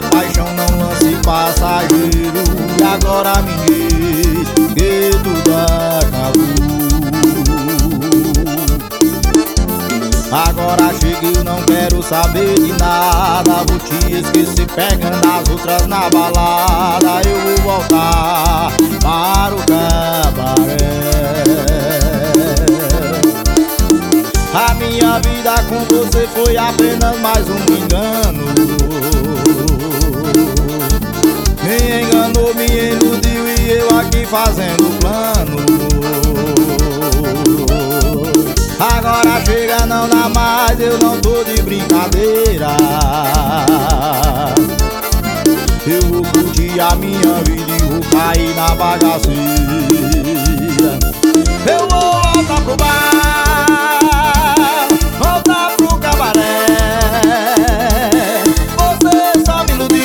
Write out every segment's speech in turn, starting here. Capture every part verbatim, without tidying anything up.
a paixão não lance passageiro. E agora me diz que tudo acabou. Agora chega, eu não quero saber de nada. Vou te esquecer pegando as outras na balada. Eu vou voltar para o cabaré. A minha vida com você foi apenas mais um engano. Me enganou, me iludiu e eu aqui fazendo plano. Agora chega, não dá mais, eu não tô de brincadeira. Eu vou curtir a minha vida e vou cair na bagaceira. Eu vou voltar pro bar, voltar pro cabaré. Você só me iludiu,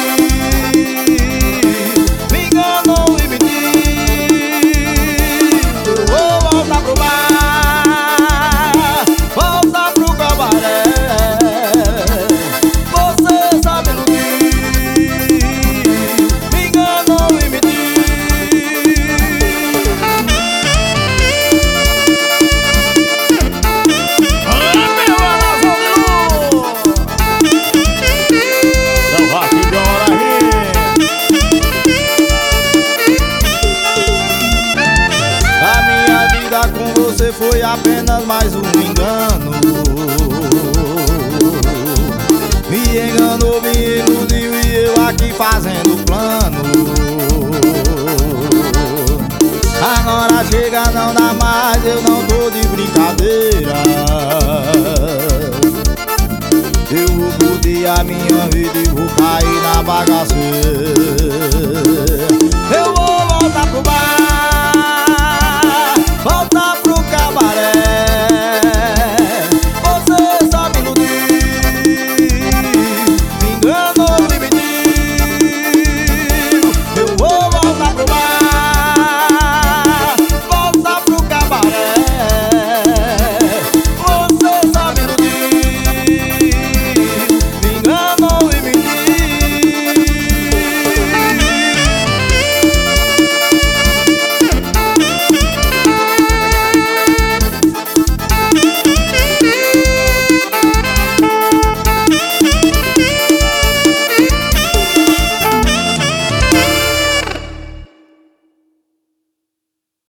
me enganou e mentiu. Eu vou voltar pro bar, voltar pro cabaré. Você só me iludiu, me enganou e mentiu. Com você foi apenas mais um engano. Me enganou, me iludiu e eu aqui fazendo plano. Agora chega, não dá mais, eu não tô de brincadeira. Eu vou curtir a minha vida e vou cair na bagaceira.